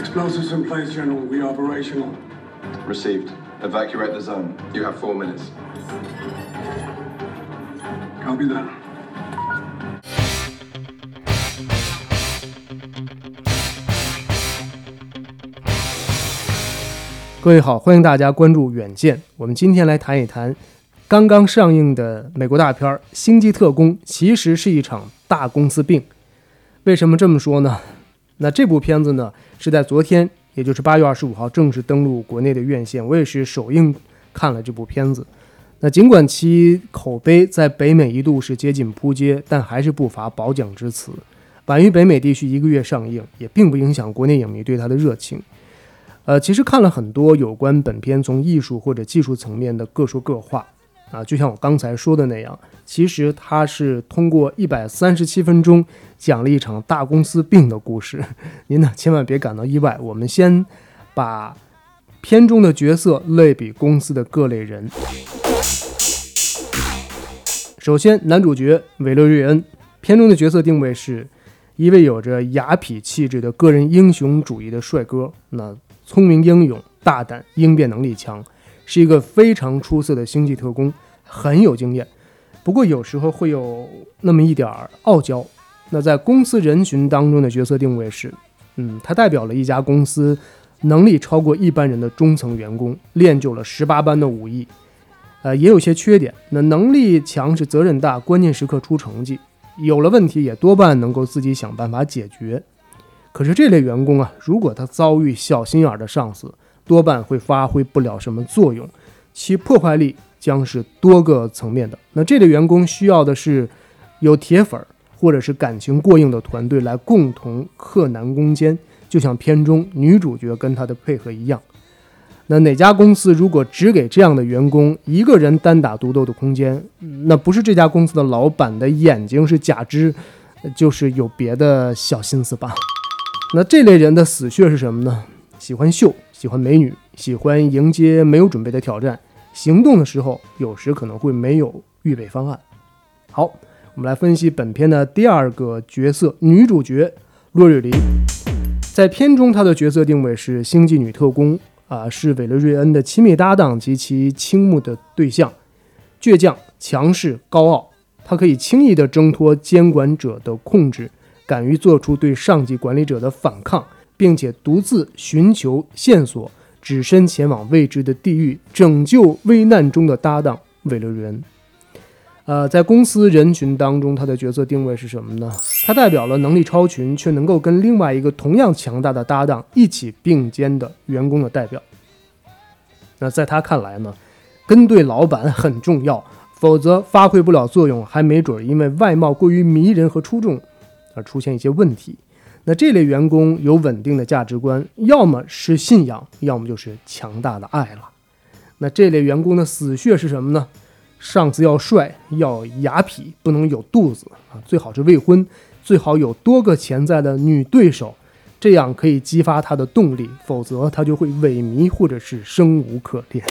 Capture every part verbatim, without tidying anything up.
Explosives in place, General. We are operational. Received. Evacuate the zone. You have four minutes. Copy that. 各位好，欢迎大家关注远见。我们今天来谈一谈刚刚上映的美国大片《星际特工》其实是一场大公司病。为什么这么说呢？那这部片子呢是在昨天，也就是八月二十五号正式登陆国内的院线，我也是首映看了这部片子。那尽管其口碑在北美一度是接近扑街，但还是不乏褒奖之词。晚于北美地区一个月上映，也并不影响国内影迷对它的热情。呃，其实看了很多有关本片从艺术或者技术层面的各说各话啊，就像我刚才说的那样，其实它是通过一百三十七分钟讲了一场大公司病的故事。您呢千万别感到意外，我们先把片中的角色类比公司的各类人。首先，男主角韦勒瑞恩，片中的角色定位是一位有着雅痞气质的个人英雄主义的帅哥，那聪明英勇、大胆、应变能力强，是一个非常出色的星际特工，很有经验。不过有时候会有那么一点傲娇。那在公司人群当中的角色定位是，嗯，他代表了一家公司能力超过一般人的中层员工，练就了十八般的武艺，呃，也有些缺点。那能力强是责任大，关键时刻出成绩，有了问题也多半能够自己想办法解决。可是这类员工啊，如果他遭遇小心眼的上司，多半会发挥不了什么作用，其破坏力将是多个层面的。那这类员工需要的是有铁粉或者是感情过硬的团队来共同克难攻坚，就像片中女主角跟她的配合一样。那哪家公司如果只给这样的员工一个人单打独斗的空间，那不是这家公司的老板的眼睛是假肢，就是有别的小心思吧。那这类人的死穴是什么呢？喜欢秀，喜欢美女，喜欢迎接没有准备的挑战，行动的时候有时可能会没有预备方案。好，我们来分析本片的第二个角色，女主角洛瑞琳。在片中她的角色定位是星际女特工啊，是韦勒瑞恩的亲密搭档及其倾慕的对象，倔强、强势、高傲，她可以轻易地挣脱监管者的控制，敢于做出对上级管理者的反抗，并且独自寻求线索，只身前往未知的地狱，拯救危难中的搭档韦勒瑞恩。呃，在公司人群当中，他的角色定位是什么呢？他代表了能力超群却能够跟另外一个同样强大的搭档一起并肩的员工的代表。那在他看来呢，跟对老板很重要，否则发挥不了作用，还没准因为外貌过于迷人和出众而出现一些问题。那这类员工有稳定的价值观，要么是信仰，要么就是强大的爱了。那这类员工的死穴是什么呢？上司要帅，要雅痞，不能有肚子啊，最好是未婚，最好有多个潜在的女对手，这样可以激发他的动力，否则他就会萎靡或者是生无可恋。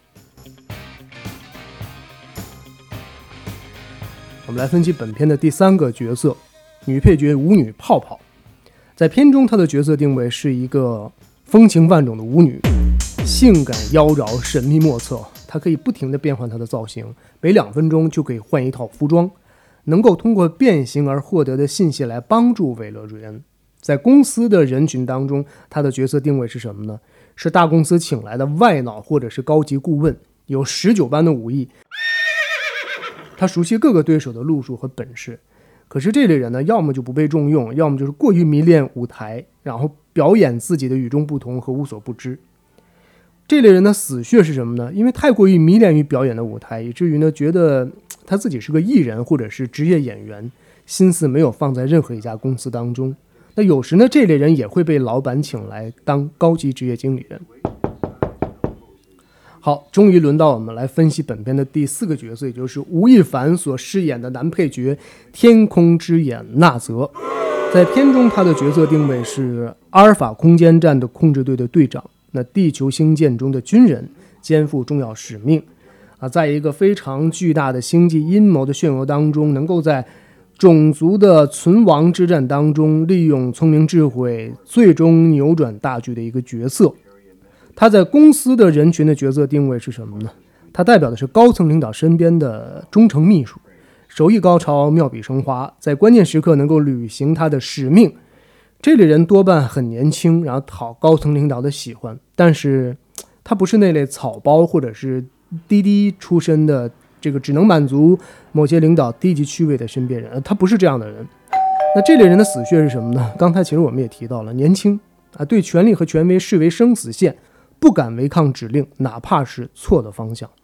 我们来分析本片的第三个角色，女配角舞女泡泡。在片中她的角色定位是一个风情万种的舞女，性感妖娆，神秘莫测，她可以不停地变换她的造型，每两分钟就可以换一套服装，能够通过变形而获得的信息来帮助韦勒瑞恩。在公司的人群当中，她的角色定位是什么呢？是大公司请来的外脑或者是高级顾问，有十九般的武艺，他熟悉各个对手的路数和本事。可是这类人呢，要么就不被重用，要么就是过于迷恋舞台，然后表演自己的与众不同和无所不知。这类人的死穴是什么呢？因为太过于迷恋于表演的舞台，以至于呢觉得他自己是个艺人或者是职业演员，心思没有放在任何一家公司当中。那有时呢，这类人也会被老板请来当高级职业经理人。好，终于轮到我们来分析本片的第四个角色，也就是吴亦凡所饰演的男配角天空之眼纳泽。在片中，他的角色定位是阿尔法空间站的控制队的队长，那地球星舰中的军人，肩负重要使命啊，在一个非常巨大的星际阴谋的漩涡当中，能够在种族的存亡之战当中利用聪明智慧最终扭转大局的一个角色。他在公司的人群的角色定位是什么呢？他代表的是高层领导身边的忠诚秘书，手艺高超，妙笔生花，在关键时刻能够履行他的使命。这类人多半很年轻，然后讨高层领导的喜欢，但是他不是那类草包或者是滴滴出身的这个只能满足某些领导低级趣味的身边人，他不是这样的人。那这类人的死穴是什么呢？刚才其实我们也提到了，年轻啊，对权力和权威视为生死线，不敢违抗指令，哪怕是错的方向。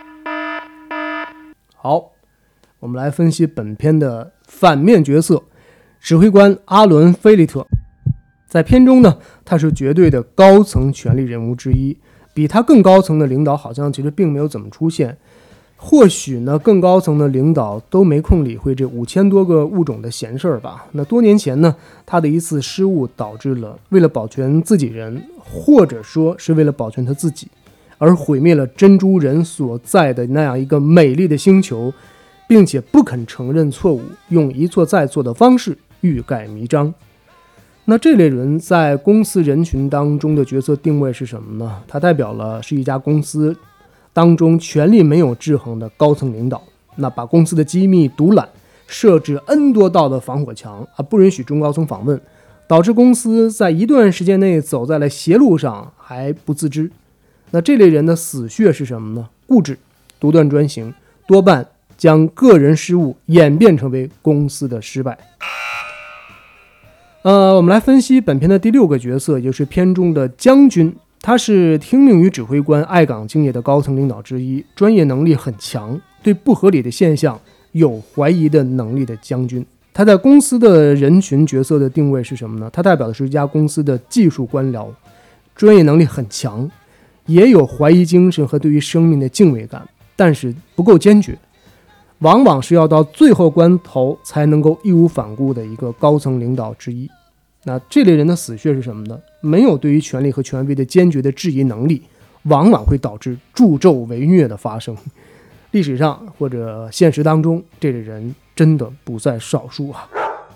好，我们来分析本片的反面角色，指挥官阿伦·菲利特。在片中呢，他是绝对的高层权力人物之一，比他更高层的领导好像其实并没有怎么出现。或许呢，更高层的领导都没空理会这五千多个物种的闲事儿吧。那多年前呢，他的一次失误导致了为了保全自己人，或者说是为了保全他自己，而毁灭了珍珠人所在的那样一个美丽的星球，并且不肯承认错误，用一错再错的方式欲盖弥彰。那这类人在公司人群当中的角色定位是什么呢？他代表了是一家公司当中权力没有制衡的高层领导，那把公司的机密独揽，设置 N 多道的防火墙啊，不允许中高层访问，导致公司在一段时间内走在了邪路上还不自知。那这类人的死穴是什么呢？固执、独断专行，多半将个人失误演变成为公司的失败。呃，我们来分析本片的第六个角色，也就是片中的将军。他是听命于指挥官、爱岗敬业的高层领导之一，专业能力很强，对不合理的现象有怀疑的能力的将军。他在公司的人群角色的定位是什么呢？他代表的是一家公司的技术官僚，专业能力很强，也有怀疑精神和对于生命的敬畏感，但是不够坚决，往往是要到最后关头才能够义无反顾的一个高层领导之一。那这类人的死穴是什么呢？没有对于权力和权威的坚决的质疑能力，往往会导致助纣为虐的发生。历史上或者现实当中，这类人真的不在少数啊。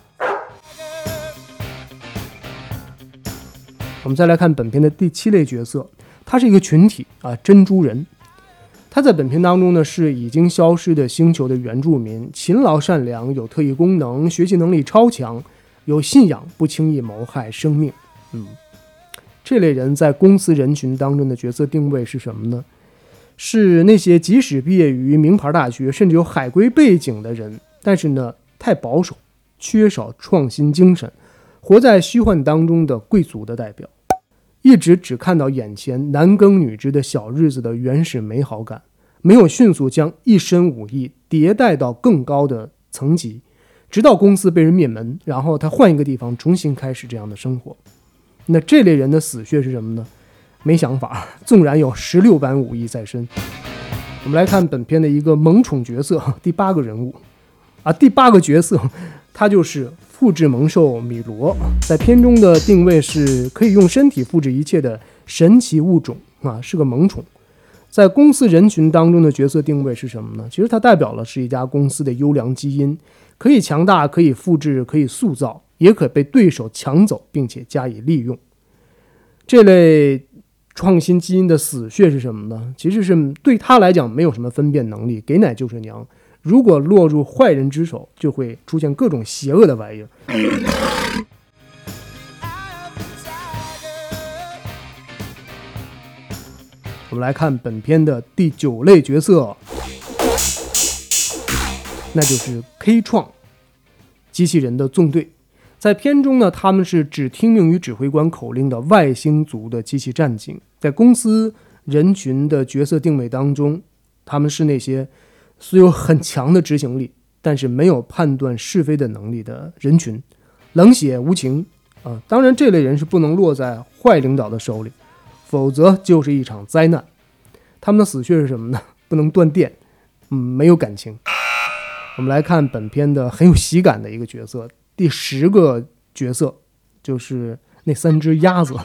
我们再来看本片的第七类角色，他是一个群体啊，珍珠人。他在本片当中呢，是已经消失的星球的原住民，勤劳善良，有特异功能，学习能力超强，有信仰，不轻易谋害生命。嗯，这类人在公司人群当中的角色定位是什么呢？是那些即使毕业于名牌大学，甚至有海归背景的人，但是呢，太保守，缺少创新精神，活在虚幻当中的贵族的代表，一直只看到眼前男耕女织的小日子的原始美好感，没有迅速将一身武艺迭代到更高的层级，直到公司被人灭门，然后他换一个地方重新开始这样的生活。那这类人的死穴是什么呢？没想法，纵然有十六般武艺在身。我们来看本片的一个萌宠角色，第八个人物啊，第八个角色，他就是复制猛兽米罗。在片中的定位是可以用身体复制一切的神奇物种啊，是个萌宠。在公司人群当中的角色定位是什么呢？其实它代表了是一家公司的优良基因，可以强大，可以复制，可以塑造，也可被对手抢走并且加以利用。这类创新基因的死穴是什么呢？其实是对他来讲没有什么分辨能力，给奶就是娘。如果落入坏人之手，就会出现各种邪恶的玩意儿。我们来看本片的第九类角色，那就是 K 创机器人的纵队。在片中呢，他们是只听命于指挥官口令的外星族的机器战警。在公司人群的角色定位当中，他们是那些虽有很强的执行力，但是没有判断是非的能力的人群，冷血无情啊。当然，这类人是不能落在坏领导的手里，否则就是一场灾难。他们的死穴是什么呢？不能断电，嗯，没有感情。我们来看本片的很有喜感的一个角色，第十个角色就是那三只鸭子，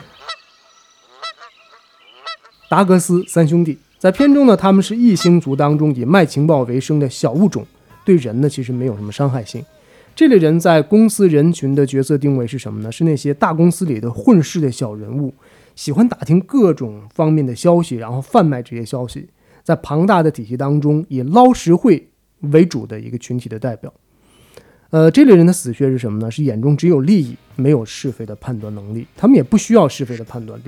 达格斯三兄弟。在片中呢，他们是异星族当中以卖情报为生的小物种， 对人呢其实没有什么伤害性。这类人在公司人群的角色定位是什么呢？是那些大公司里的混世的小人物，喜欢打听各种方面的消息，然后贩卖这些消息，在庞大的体系当中以捞实惠为主的一个群体的代表。呃，这类人的死穴是什么呢？是眼中只有利益，没有是非的判断能力，他们也不需要是非的判断力。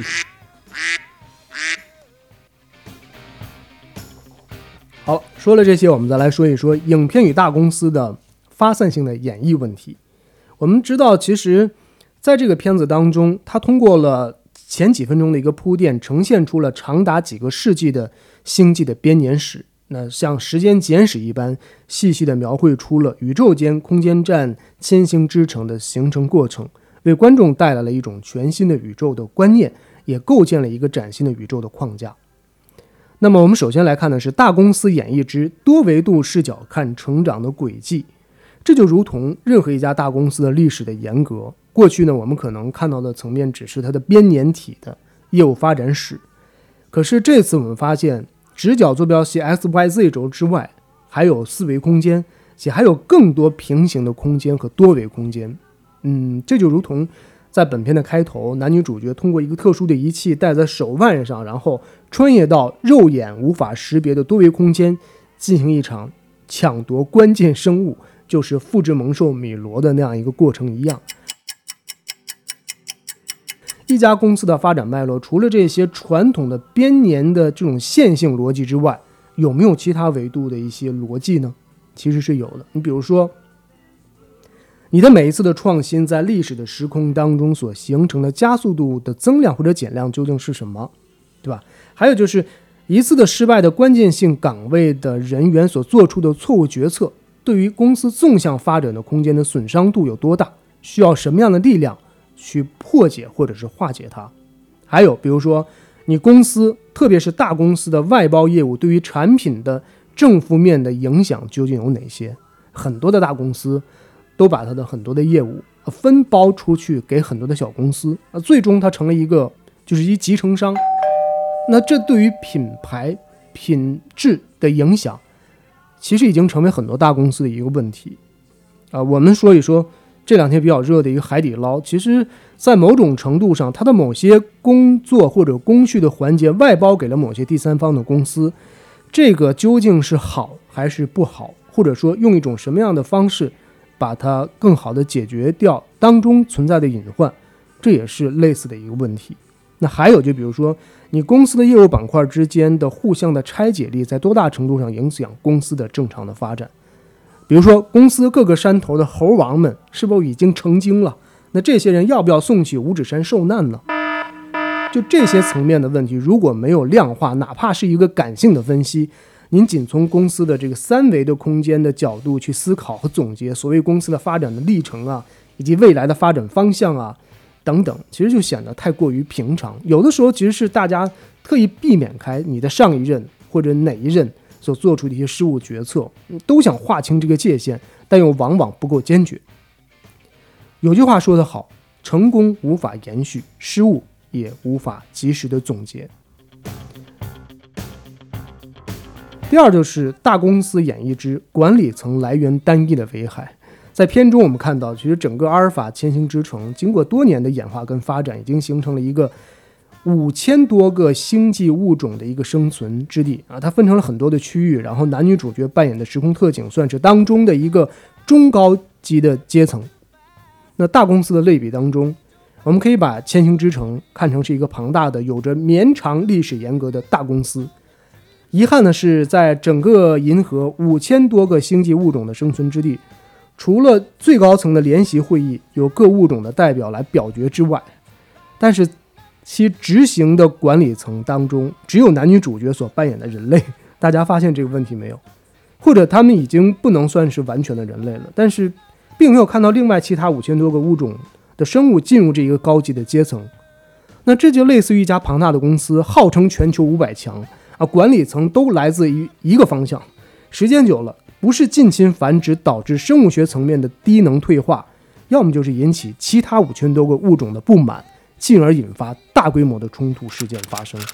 好，说了这些，我们再来说一说影片与大公司的发散性的演绎问题。我们知道，其实在这个片子当中，它通过了前几分钟的一个铺垫，呈现出了长达几个世纪的星际的编年史。那像时间简史一般，细细地描绘出了宇宙间空间站千星之城的形成过程，为观众带来了一种全新的宇宙的观念，也构建了一个崭新的宇宙的框架。那么我们首先来看的是大公司演绎之多维度视角看成长的轨迹。这就如同任何一家大公司的历史的沿革，过去呢，我们可能看到的层面只是它的编年体的业务发展史，可是这次我们发现，直角坐标系 X Y Z 轴之外，还有四维空间，且还有更多平行的空间和多维空间。嗯，这就如同在本片的开头，男女主角通过一个特殊的仪器戴在手腕上，然后穿越到肉眼无法识别的多维空间，进行一场抢夺关键生物，就是复制猛兽米罗的那样一个过程一样。一家公司的发展脉络，除了这些传统的编年的这种线性逻辑之外，有没有其他维度的一些逻辑呢？其实是有的。你比如说，你的每一次的创新在历史的时空当中所形成的加速度的增量或者减量究竟是什么，对吧？还有就是一次的失败的关键性岗位的人员所做出的错误决策，对于公司纵向发展的空间的损伤度有多大，需要什么样的力量去破解或者是化解它。还有比如说，你公司特别是大公司的外包业务对于产品的正负面的影响究竟有哪些？很多的大公司都把它的很多的业务分包出去给很多的小公司，最终它成了一个就是一集成商。那这对于品牌品质的影响，其实已经成为很多大公司的一个问题啊。我们说一说这两天比较热的一个海底捞，其实在某种程度上，它的某些工作或者工序的环节外包给了某些第三方的公司，这个究竟是好还是不好，或者说用一种什么样的方式把它更好的解决掉当中存在的隐患，这也是类似的一个问题。那还有就比如说，你公司的业务板块之间的互相的拆解力在多大程度上影响公司的正常的发展。比如说公司各个山头的猴王们是否已经成精了，那这些人要不要送去五指山受难呢？就这些层面的问题，如果没有量化，哪怕是一个感性的分析，您仅从公司的这个三维的空间的角度去思考和总结所谓公司的发展的历程啊，以及未来的发展方向啊等等，其实就显得太过于平常。有的时候其实是大家特意避免开你的上一任或者哪一任所做出的一些失误决策，都想划清这个界限，但又往往不够坚决。有句话说得好，成功无法延续，失误也无法及时的总结。第二就是大公司演绎之管理层来源单一的危害。在片中我们看到，其实整个阿尔法千星之城经过多年的演化跟发展，已经形成了一个五千多个星际物种的一个生存之地啊，它分成了很多的区域，然后男女主角扮演的时空特警算是当中的一个中高级的阶层。那大公司的类比当中，我们可以把千星之城看成是一个庞大的有着绵长历史沿革的大公司。遗憾的是，在整个银河五千多个星际物种的生存之地，除了最高层的联席会议有各物种的代表来表决之外，但是其执行的管理层当中只有男女主角所扮演的人类。大家发现这个问题没有？或者他们已经不能算是完全的人类了，但是并没有看到另外其他五千多个物种的生物进入这一个高级的阶层。那这就类似于一家庞大的公司，号称全球五百强啊，管理层都来自于一个方向，时间久了，不是近亲繁殖导致生物学层面的低能退化，要么就是引起其他五千多个物种的不满，进而引发大规模的冲突事件发生。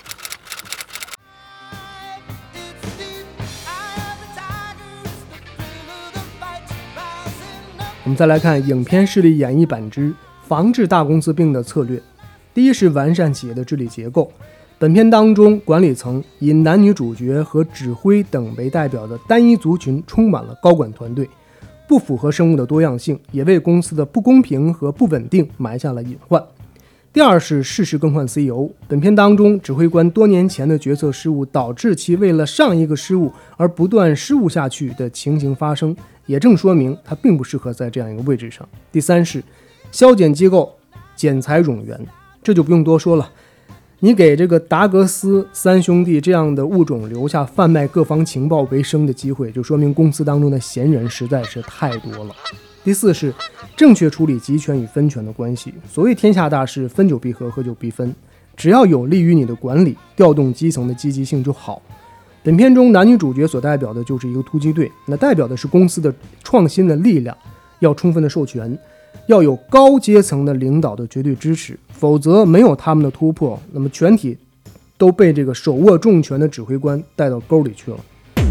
我们再来看影片势力演绎版之防治大公司病的策略。第一是完善企业的治理结构。本片当中，管理层以男女主角和指挥等为代表的单一族群充满了高管团队，不符合生物的多样性，也为公司的不公平和不稳定埋下了隐患。第二是适时更换 C E O。 本片当中，指挥官多年前的决策失误导致其为了上一个失误而不断失误下去的情形发生，也正说明他并不适合在这样一个位置上。第三是削减机构，减裁冗员。这就不用多说了，你给这个达格斯三兄弟这样的物种留下贩卖各方情报为生的机会，就说明公司当中的闲人实在是太多了。第四是正确处理集权与分权的关系。所谓天下大事，分久必合，合久必分，只要有利于你的管理，调动基层的积极性就好。本片中男女主角所代表的就是一个突击队，那代表的是公司的创新的力量，要充分的授权，要有高阶层的领导的绝对支持，否则没有他们的突破，那么全体都被这个手握重权的指挥官带到沟里去了。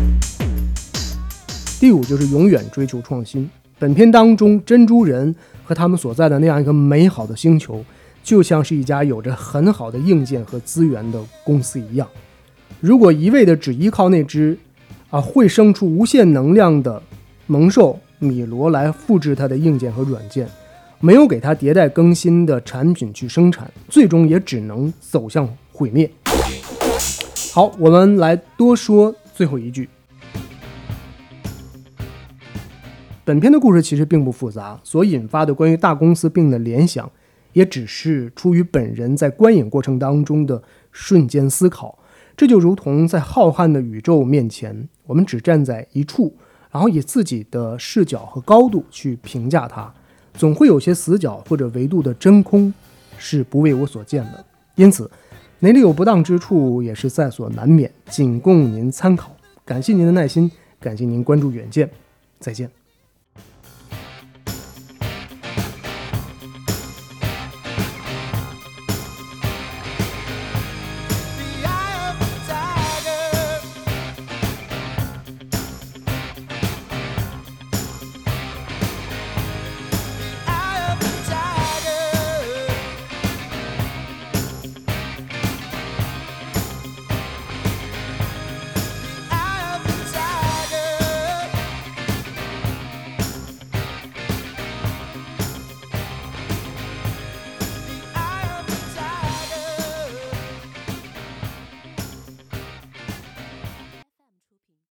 第五就是永远追求创新。本片当中，珍珠人和他们所在的那样一个美好的星球，就像是一家有着很好的硬件和资源的公司一样。如果一味的只依靠那只啊会生出无限能量的猛兽米罗来复制它的硬件和软件，没有给它迭代更新的产品去生产，最终也只能走向毁灭。好，我们来多说最后一句。本片的故事其实并不复杂，所引发的关于大公司病的联想，也只是出于本人在观影过程当中的瞬间思考。这就如同在浩瀚的宇宙面前，我们只站在一处，然后以自己的视角和高度去评价它，总会有些死角或者维度的真空是不为我所见的。因此哪里有不当之处也是在所难免，仅供您参考。感谢您的耐心，感谢您关注远见，再见。